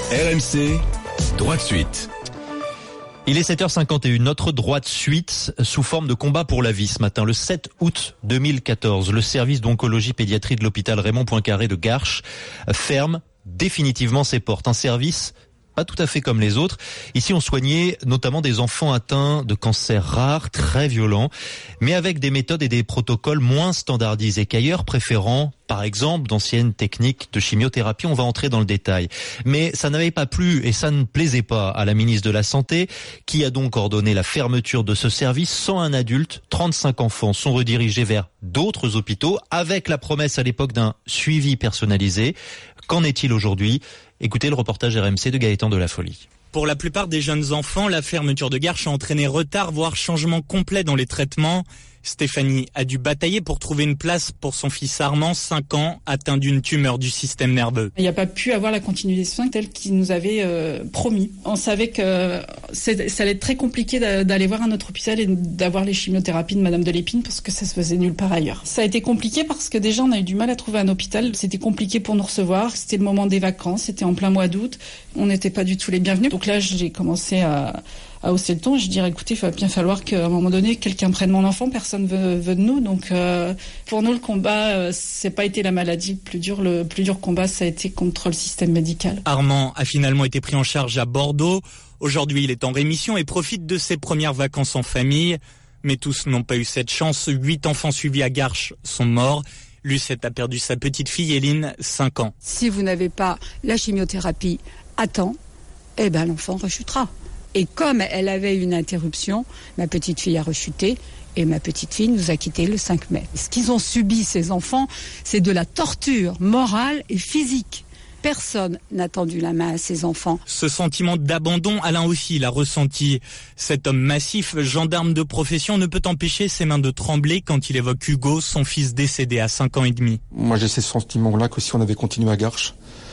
RMC, droit de suite. Il est 7h51, notre droit de suite sous forme de combat pour la vie ce matin. Le 7 août 2014, le service d'oncologie pédiatrie de l'hôpital Raymond Poincaré de Garches ferme définitivement ses portes. Un service pas tout à fait comme les autres. Ici, on soignait notamment des enfants atteints de cancers rares, très violents, mais avec des méthodes et des protocoles moins standardisés qu'ailleurs, préférant, par exemple, d'anciennes techniques de chimiothérapie. On va entrer dans le détail. Mais ça n'avait pas plu et ça ne plaisait pas à la ministre de la Santé, qui a donc ordonné la fermeture de ce service. 101 adultes, 35 enfants sont redirigés vers d'autres hôpitaux, avec la promesse à l'époque d'un suivi personnalisé. Qu'en est-il aujourd'hui ? Écoutez le reportage RMC de Gaëtan de la Folie. Pour la plupart des jeunes enfants, la fermeture de Garches a entraîné retard, voire changement complet dans les traitements. Stéphanie a dû batailler pour trouver une place pour son fils Armand, 5 ans, atteint d'une tumeur du système nerveux. Il n'y a pas pu avoir la continuité de soins telle qu'il nous avait promis. On savait que ça allait être très compliqué d'aller voir un autre hôpital et d'avoir les chimiothérapies de Madame de Lépine parce que ça se faisait nulle part ailleurs. Ça a été compliqué parce que déjà on a eu du mal à trouver un hôpital. C'était compliqué pour nous recevoir. C'était le moment des vacances. C'était en plein mois d'août. On n'était pas du tout les bienvenus. Donc là, j'ai commencé à hausser le ton. Je dirais, écoutez, il va bien falloir qu'à un moment donné, quelqu'un prenne mon enfant. Personne veut de nous. Donc, pour nous, le combat, c'est pas été la maladie le plus dur. Le plus dur combat, ça a été contre le système médical. Armand a finalement été pris en charge à Bordeaux. Aujourd'hui, il est en rémission et profite de ses premières vacances en famille. Mais tous n'ont pas eu cette chance. 8 enfants suivis à Garches sont morts. Lucette a perdu sa petite fille, Éline, 5 ans. Si vous n'avez pas la chimiothérapie à temps, eh ben, l'enfant rechutera. Et comme elle avait une interruption, ma petite fille a rechuté et ma petite fille nous a quittés le 5 mai. Ce qu'ils ont subi, ces enfants, c'est de la torture morale et physique. Personne n'a tendu la main à ces enfants. Ce sentiment d'abandon, Alain aussi l'a ressenti. Cet homme massif, gendarme de profession, ne peut empêcher ses mains de trembler quand il évoque Hugo, son fils décédé à 5 ans et demi. Moi j'ai ce sentiment-là que si on avait continué à Garches,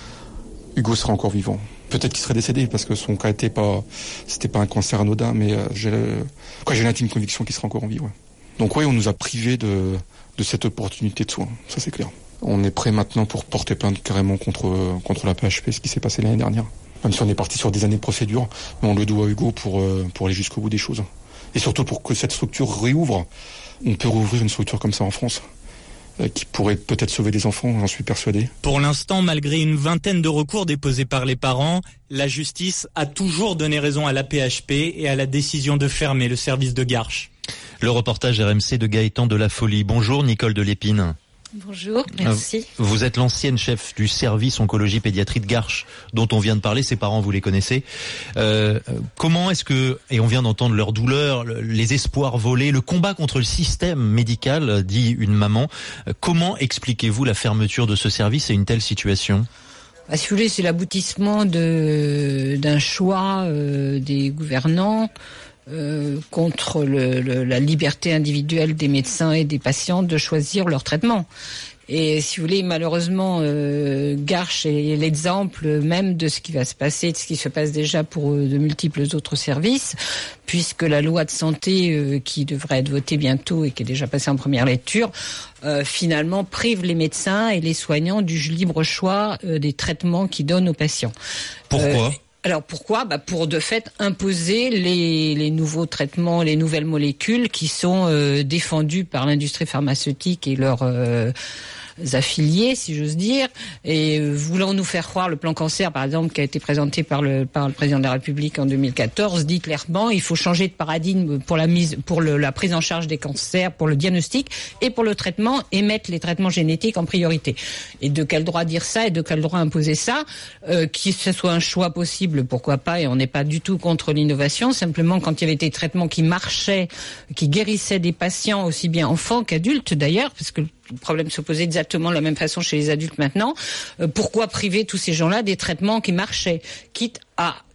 Hugo serait encore vivant. Peut-être qu'il serait décédé parce que son cas c'était pas un cancer anodin, mais j'ai l'intime conviction qu'il serait encore en vie. Ouais. Donc oui, on nous a privés de cette opportunité de soins, ça c'est clair. On est prêt maintenant pour porter plainte carrément contre la PHP, ce qui s'est passé l'année dernière. Même si on est parti sur des années de procédure, mais on le doit à Hugo pour aller jusqu'au bout des choses. Et surtout pour que cette structure réouvre. On peut rouvrir une structure comme ça en France, qui pourrait peut-être sauver des enfants, j'en suis persuadé. Pour l'instant, malgré une vingtaine de recours déposés par les parents, la justice a toujours donné raison à la PHP et à la décision de fermer le service de Garches. Le reportage RMC de Gaëtan de la Folie. Bonjour Nicole de Lépine. Bonjour, merci. Vous êtes l'ancienne chef du service oncologie pédiatrie de Garches, dont on vient de parler, ses parents vous les connaissez. Comment est-ce que, et on vient d'entendre leur douleur, les espoirs volés, le combat contre le système médical, dit une maman, comment expliquez-vous la fermeture de ce service et une telle situation ? Si vous voulez, c'est l'aboutissement d'un choix des gouvernants contre la liberté individuelle des médecins et des patients de choisir leur traitement. Et si vous voulez, malheureusement, Garches est l'exemple même de ce qui va se passer, de ce qui se passe déjà pour de multiples autres services, puisque la loi de santé qui devrait être votée bientôt et qui est déjà passée en première lecture, finalement prive les médecins et les soignants du libre choix des traitements qu'ils donnent aux patients. Pourquoi ? Alors pourquoi ? Pour de fait imposer les nouveaux traitements, les nouvelles molécules qui sont défendues par l'industrie pharmaceutique et leurs affiliés, si j'ose dire, et voulant nous faire croire, le plan cancer par exemple qui a été présenté par le président de la République en 2014 dit clairement il faut changer de paradigme pour la prise en charge des cancers, pour le diagnostic et pour le traitement, et mettre les traitements génétiques en priorité. Et de quel droit dire ça et de quel droit imposer ça, que ce soit un choix possible, pourquoi pas, et on n'est pas du tout contre l'innovation, simplement quand il y avait des traitements qui marchaient, qui guérissaient des patients aussi bien enfants qu'adultes d'ailleurs, parce que le problème se posait exactement de la même façon chez les adultes maintenant. Pourquoi priver tous ces gens-là des traitements qui marchaient, quitte à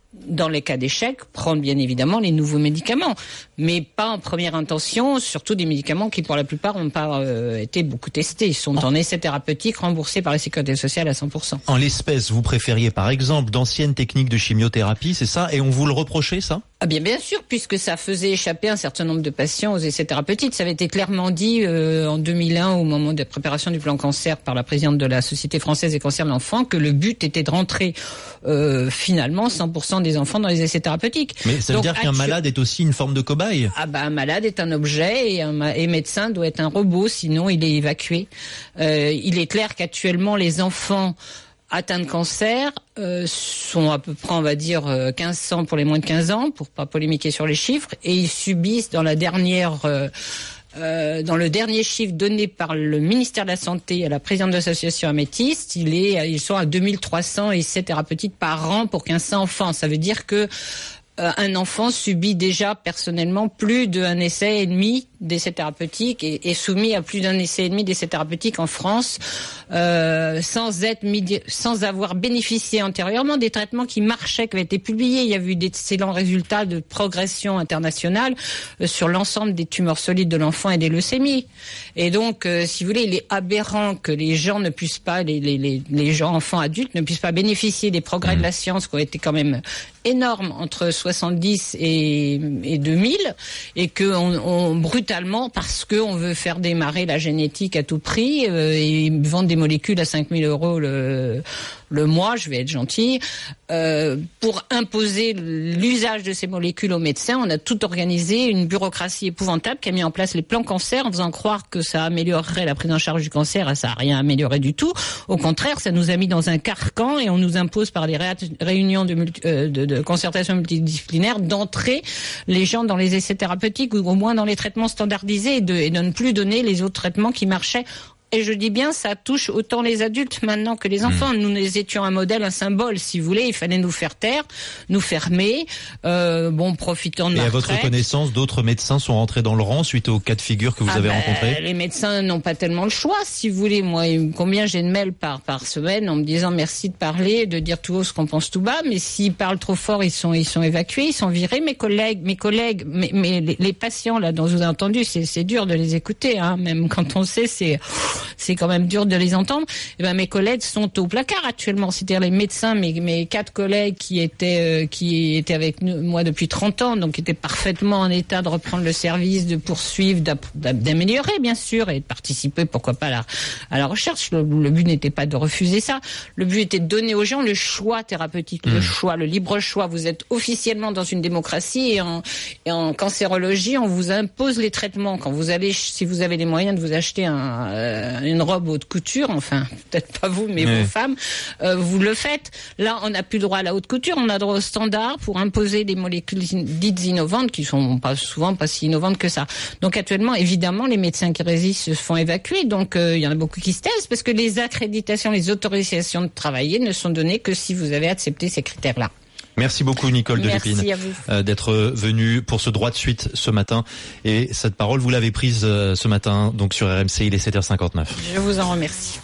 dans les cas d'échec, prendre bien évidemment les nouveaux médicaments, mais pas en première intention, surtout des médicaments qui pour la plupart n'ont pas été beaucoup testés. Ils sont en essai thérapeutique remboursés par la sécurité sociale à 100%. En l'espèce, vous préfériez par exemple d'anciennes techniques de chimiothérapie, c'est ça? Et on vous le reprochait, ça? Ah bien sûr, puisque ça faisait échapper un certain nombre de patients aux essais thérapeutiques. Ça avait été clairement dit en 2001 au moment de la préparation du plan cancer par la présidente de la Société française des cancers de l'enfant que le but était de rentrer finalement 100% des enfants dans les essais thérapeutiques. Mais ça veut dire qu'un malade est aussi une forme de cobaye? Ah un malade est un objet et médecin doit être un robot, sinon il est évacué. Il est clair qu'actuellement les enfants atteints de cancer sont à peu près, on va dire, 1500 pour les moins de 15 ans, pour pas polémiquer sur les chiffres, et ils subissent dans le dernier chiffre donné par le ministère de la Santé à la présidente de l'association Améthyste, ils sont à 2300 essais thérapeutiques par an pour 1500 enfants. Ça veut dire que un enfant subit déjà personnellement plus d'un essai et demi d'essais thérapeutiques et est soumis à plus d'un essai et demi d'essais thérapeutiques en France sans avoir bénéficié antérieurement des traitements qui marchaient, qui avaient été publiés. Il y a eu d'excellents résultats de progression internationale sur l'ensemble des tumeurs solides de l'enfant et des leucémies. Et donc, si vous voulez, il est aberrant que les gens ne puissent pas, les gens enfants adultes ne puissent pas bénéficier des progrès de la science qui ont été quand même énormes entre 70 et 2000 et que on brutalement, parce que on veut faire démarrer la génétique à tout prix et vendre des molécules à 5000 € le mois, je vais être gentil, pour imposer l'usage de ces molécules aux médecins, on a tout organisé, une bureaucratie épouvantable qui a mis en place les plans cancer en faisant croire que ça améliorerait la prise en charge du cancer, et ça n'a rien amélioré du tout. Au contraire, ça nous a mis dans un carcan et on nous impose par les réunions de concertation multidisciplinaire d'entrer les gens dans les essais thérapeutiques ou au moins dans les traitements standardisés et de ne plus donner les autres traitements qui marchaient. Et je dis bien, ça touche autant les adultes maintenant que les enfants. Nous étions un modèle, un symbole, si vous voulez. Il fallait nous faire taire, nous fermer, profitant de la retraite. Et à votre connaissance, d'autres médecins sont rentrés dans le rang suite aux cas de figure que vous avez rencontrés? Les médecins n'ont pas tellement le choix, si vous voulez. Moi, combien j'ai de mails par semaine en me disant merci de parler, de dire tout haut ce qu'on pense tout bas. Mais s'ils parlent trop fort, ils sont évacués, ils sont virés. Mes collègues, les patients là dont vous avez entendu, c'est dur de les écouter, hein. Même quand on sait, c'est quand même dur de les entendre. Et mes collègues sont au placard actuellement. C'est-à-dire les médecins, mes 4 collègues qui étaient avec moi depuis 30 ans, donc qui étaient parfaitement en état de reprendre le service, de poursuivre, d'améliorer bien sûr et de participer, pourquoi pas à la recherche. Le but n'était pas de refuser ça. Le but était de donner aux gens le choix thérapeutique, le libre choix. Vous êtes officiellement dans une démocratie et en cancérologie, on vous impose les traitements. Quand vous allez, si vous avez les moyens de vous acheter une robe haute couture, enfin peut-être pas vous mais vos femmes, vous le faites. Là on n'a plus le droit à la haute couture, on a droit au standard pour imposer des molécules dites innovantes qui sont souvent pas si innovantes que ça. Donc actuellement évidemment les médecins qui résistent se font évacuer, donc il y en a beaucoup qui se taisent parce que les accréditations, les autorisations de travailler ne sont données que si vous avez accepté ces critères-là. Merci beaucoup Nicole Delépine d'être venue pour ce droit de suite ce matin. Et cette parole, vous l'avez prise ce matin donc sur RMC, il est 7h59. Je vous en remercie.